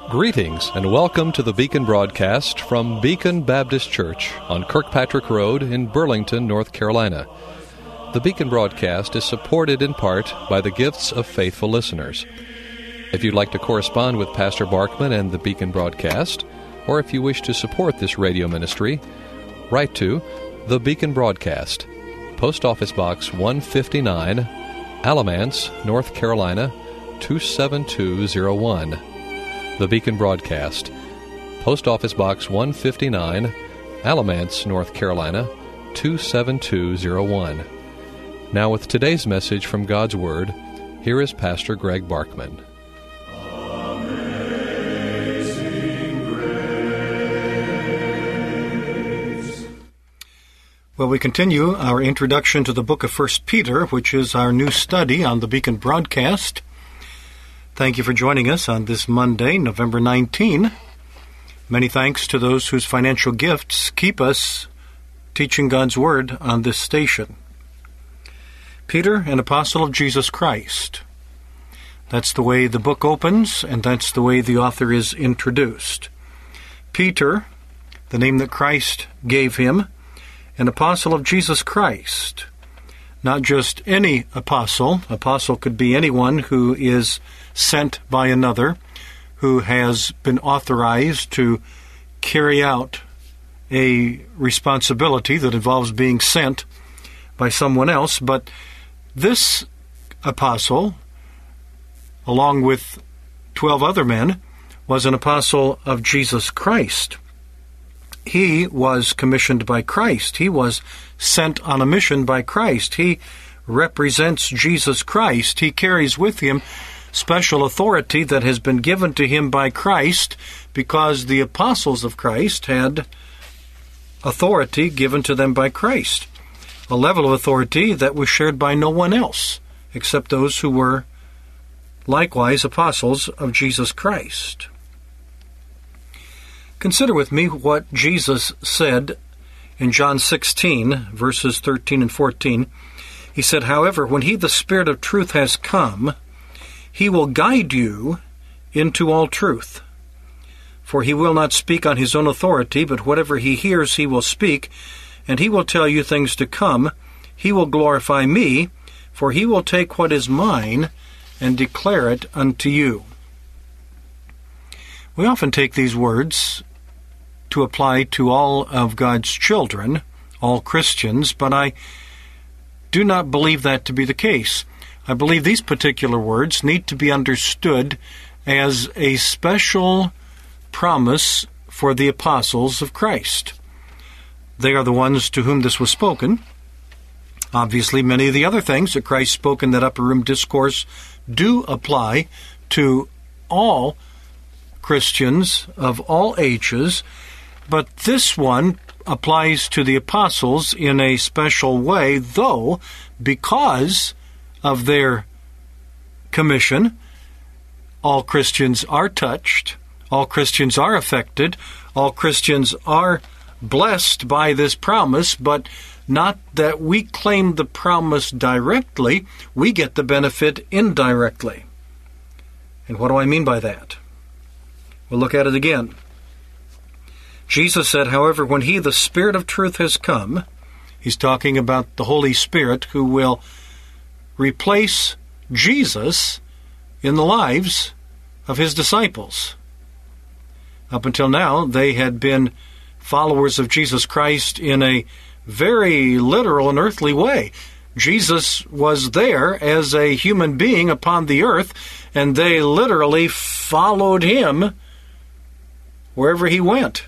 Greetings and welcome to the Beacon broadcast from Beacon Baptist Church on Kirkpatrick Road in Burlington, North Carolina. The Beacon broadcast is supported in part by the gifts of faithful listeners. If you'd like to correspond with Pastor Barkman and the Beacon broadcast, or if you wish to support this radio ministry, write to The Beacon Broadcast, Post Office Box 159, Alamance, North Carolina, 27201. The Beacon Broadcast, Post Office Box 159, Alamance, North Carolina, 27201. Now with today's message from God's Word, here is Pastor Greg Barkman. Well, we continue our introduction to the book of 1 Peter, which is our new study on the Beacon broadcast. Thank you for joining us on this Monday, November 19. Many thanks to those whose financial gifts keep us teaching God's Word on this station. Peter, an apostle of Jesus Christ. That's the way the book opens, and that's the way the author is introduced. Peter, the name that Christ gave him, an apostle of Jesus Christ. Not just any apostle. Apostle could be anyone who is sent by another, who has been authorized to carry out a responsibility that involves being sent by someone else. But this apostle, along with 12 other men, was an apostle of Jesus Christ. He was commissioned by Christ. He was sent on a mission by Christ. He represents Jesus Christ. He carries with him special authority that has been given to him by Christ because the apostles of Christ had authority given to them by Christ, a level of authority that was shared by no one else except those who were likewise apostles of Jesus Christ. Consider with me what Jesus said in John 16, verses 13 and 14. He said, "However, when he, the Spirit of truth, has come, he will guide you into all truth. For he will not speak on his own authority, but whatever he hears he will speak, and he will tell you things to come. He will glorify me, for he will take what is mine and declare it unto you." We often take these words to apply to all of God's children, all Christians, but I do not believe that to be the case. I believe these particular words need to be understood as a special promise for the apostles of Christ. They are the ones to whom this was spoken. Obviously, many of the other things that Christ spoke in that upper room discourse do apply to all Christians of all ages, but this one applies to the apostles in a special way, though, because of their commission, all Christians are touched, all Christians are affected, all Christians are blessed by this promise, but not that we claim the promise directly, we get the benefit indirectly. And what do I mean by that? We'll look at it again. Jesus said, "However, when he, the Spirit of truth, has come," he's talking about the Holy Spirit who will replace Jesus in the lives of his disciples. Up until now, they had been followers of Jesus Christ in a very literal and earthly way. Jesus was there as a human being upon the earth, and they literally followed him wherever he went.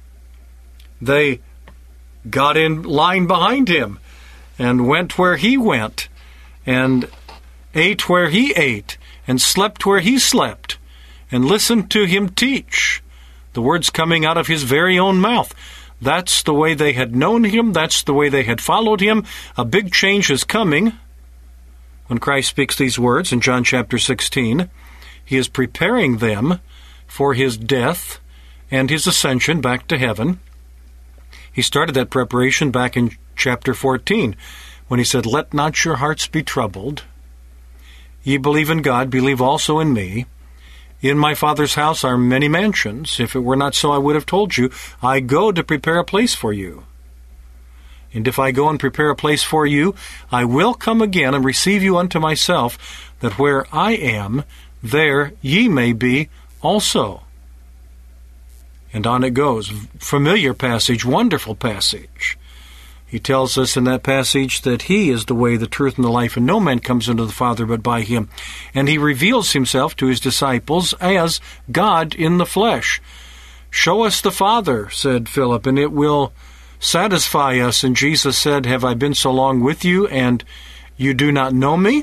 They got in line behind him and went where he went and ate where he ate and slept where he slept and listened to him teach, the words coming out of his very own mouth. That's the way they had known him. That's the way they had followed him. A big change is coming when Christ speaks these words in John chapter 16. He is preparing them for his death and his ascension back to heaven. He started that preparation back in chapter 14 when he said, "Let not your hearts be troubled. Ye believe in God, believe also in me. In my Father's house are many mansions. If it were not so, I would have told you. I go to prepare a place for you. And if I go and prepare a place for you, I will come again and receive you unto myself, that where I am, there ye may be also. And on it goes. Familiar passage, wonderful passage. He tells us in that passage that He is the way, the truth, and the life, and no man comes unto the Father but by Him. And He reveals Himself to His disciples as God in the flesh. Show us the Father, said Philip, and it will satisfy us. And Jesus said, have I been so long with you, and you do not know me?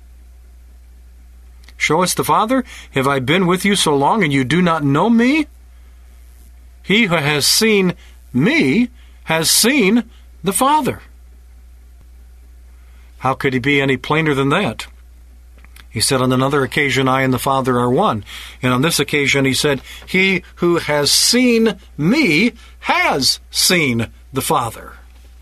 Show us the Father? Have I been with you so long, and you do not know me? He who has seen me has seen the Father. How could He be any plainer than that? He said, on another occasion, I and the Father are one. And on this occasion, He said, he who has seen me has seen the Father.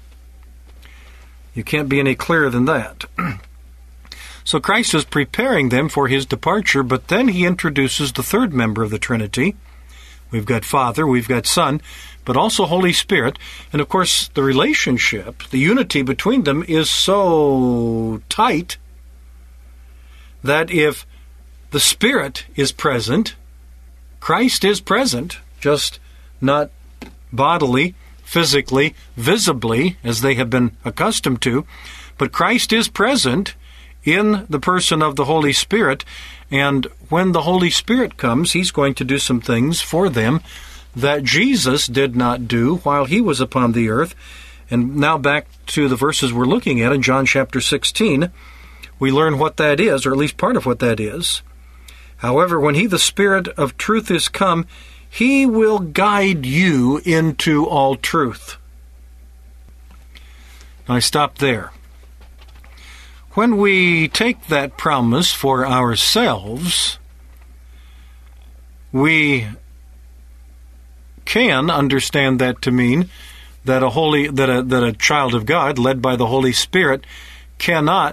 You can't be any clearer than that. So Christ is preparing them for His departure, but then He introduces the third member of the Trinity. We've got Father, we've got Son, but also Holy Spirit. And of course, the relationship, the unity between them is so tight that if the Spirit is present, Christ is present, just not bodily, physically, visibly, as they have been accustomed to, but Christ is present in the person of the Holy Spirit, and when the Holy Spirit comes, He's going to do some things for them that Jesus did not do while He was upon the earth. And now back to the verses we're looking at in John chapter 16, we learn what that is, or at least part of what that is. However, when He, the Spirit of truth, is come, He will guide you into all truth. Now, I stop there. When we take that promise for ourselves, we can understand that to mean that a child of God, led by the Holy Spirit, cannot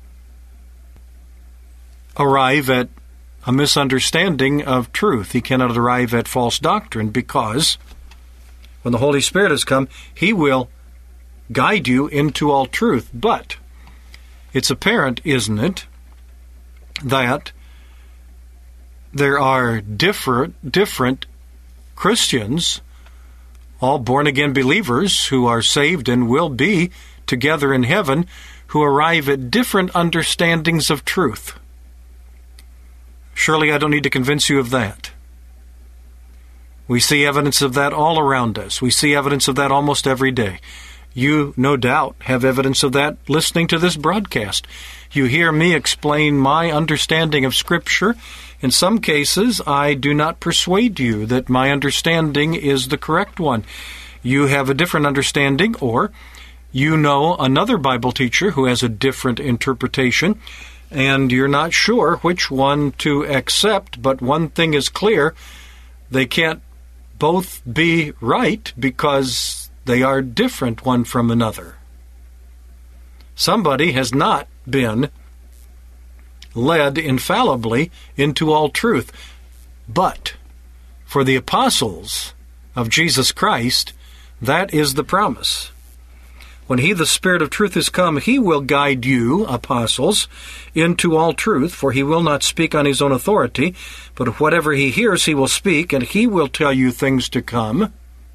arrive at a misunderstanding of truth. He cannot arrive at false doctrine, because when the Holy Spirit has come, He will guide you into all truth. But it's apparent, isn't it, that there are different Christians, all born-again believers who are saved and will be together in heaven, who arrive at different understandings of truth. Surely I don't need to convince you of that. We see evidence of that all around us. We see evidence of that almost every day. You, no doubt, have evidence of that listening to this broadcast. You hear me explain my understanding of Scripture. In some cases, I do not persuade you that my understanding is the correct one. You have a different understanding, or you know another Bible teacher who has a different interpretation, and you're not sure which one to accept, but one thing is clear: they can't both be right, because they are different one from another. Somebody has not been led infallibly into all truth. But for the apostles of Jesus Christ, that is the promise. When He, the Spirit of truth, is come, He will guide you, apostles, into all truth, for He will not speak on His own authority, but whatever He hears He will speak, and He will tell you things to come.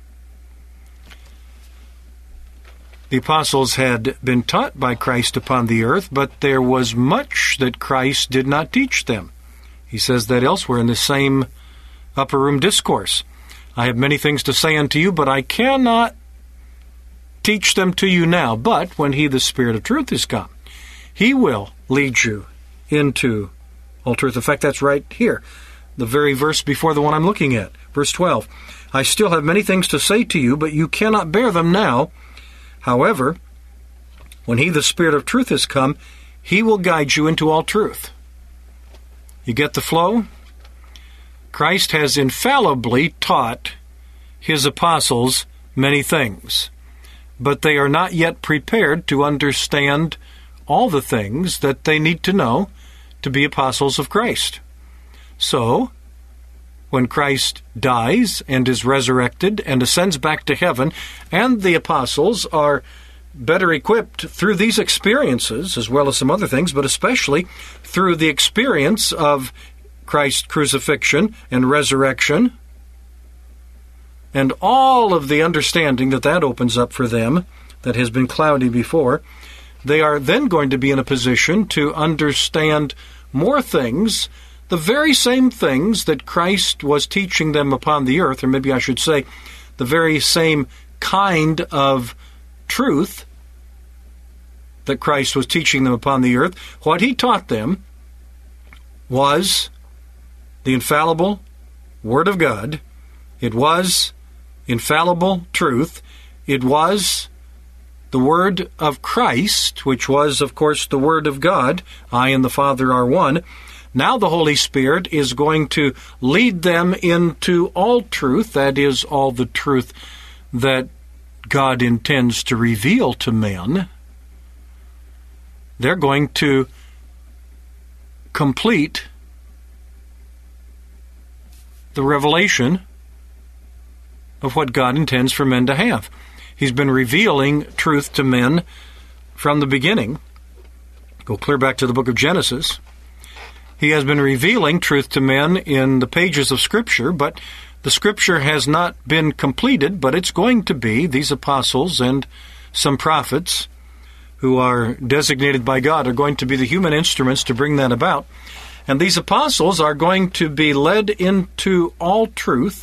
The apostles had been taught by Christ upon the earth, but there was much that Christ did not teach them. He says that elsewhere in the same upper room discourse. I have many things to say unto you, but I cannot teach them to you now. But when He, the Spirit of truth, is come, He will lead you into all truth. In fact, that's right here, the very verse before the one I'm looking at, verse 12. I still have many things to say to you, but you cannot bear them now. However, when He, the Spirit of truth, is come, He will guide you into all truth. You get the flow? Christ has infallibly taught His apostles many things, but they are not yet prepared to understand all the things that they need to know to be apostles of Christ. So, when Christ dies and is resurrected and ascends back to heaven, and the apostles are better equipped through these experiences, as well as some other things, but especially through the experience of Christ's crucifixion and resurrection, and all of the understanding that opens up for them that has been cloudy before. They are then going to be in a position to understand more things, the very same things that Christ was teaching them upon the earth, or maybe I should say, the very same kind of truth that Christ was teaching them upon the earth. What he taught them was the infallible Word of God. It was infallible truth. It was the Word of Christ, which was, of course, the Word of God. I and the Father are one. Now the Holy Spirit is going to lead them into all truth, that is, all the truth that God intends to reveal to men. They're going to complete the revelation of what God intends for men to have. He's been revealing truth to men from the beginning. Go clear back to the book of Genesis. He has been revealing truth to men in the pages of Scripture, but the Scripture has not been completed, but it's going to be. These apostles and some prophets who are designated by God are going to be the human instruments to bring that about. And these apostles are going to be led into all truth,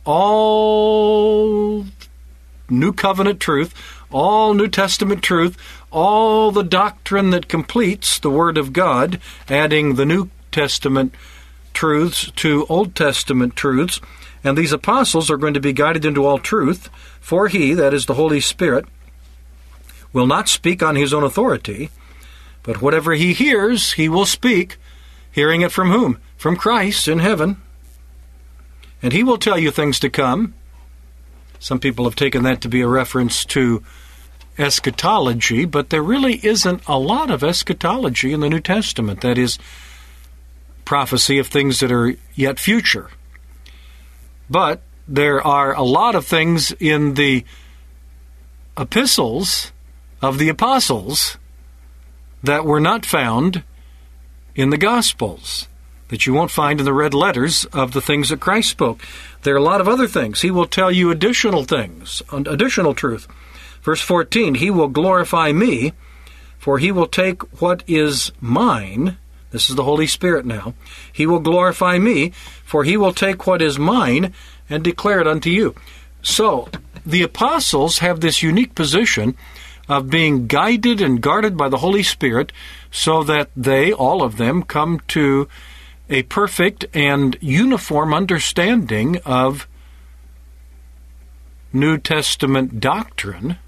all New Covenant truth, all New Testament truth, all the doctrine that completes the Word of God, adding the New Testament truths to Old Testament truths. And these apostles are going to be guided into all truth, for he, that is the Holy Spirit, will not speak on his own authority, but whatever he hears, he will speak, hearing it from whom? From Christ in heaven. And he will tell you things to come. Some people have taken that to be a reference to eschatology, but there really isn't a lot of eschatology in the New Testament. That is, prophecy of things that are yet future. But there are a lot of things in the epistles of the apostles that were not found in the Gospels, that you won't find in the red letters of the things that Christ spoke. There are a lot of other things. He will tell you additional things, additional truth. Verse 14, he will glorify me, for he will take what is mine. This is the Holy Spirit now. He will glorify me, for he will take what is mine and declare it unto you. So, the apostles have this unique position of being guided and guarded by the Holy Spirit so that they, all of them, come to a perfect and uniform understanding of New Testament doctrine.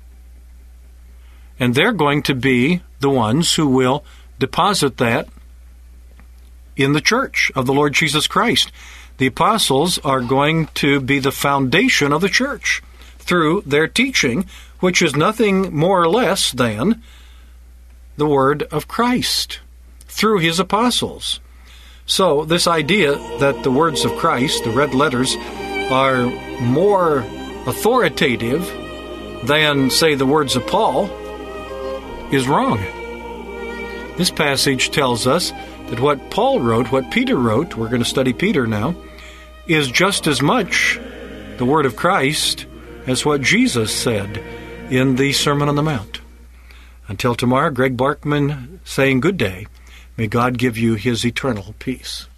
And they're going to be the ones who will deposit that in the church of the Lord Jesus Christ. The apostles are going to be the foundation of the church through their teaching, which is nothing more or less than the word of Christ through his apostles. So this idea that the words of Christ, the red letters, are more authoritative than, say, the words of Paul is wrong. This passage tells us that what Paul wrote, what Peter wrote, we're going to study Peter now, is just as much the word of Christ as what Jesus said in the Sermon on the Mount. Until tomorrow, Greg Barkman saying good day. May God give you his eternal peace.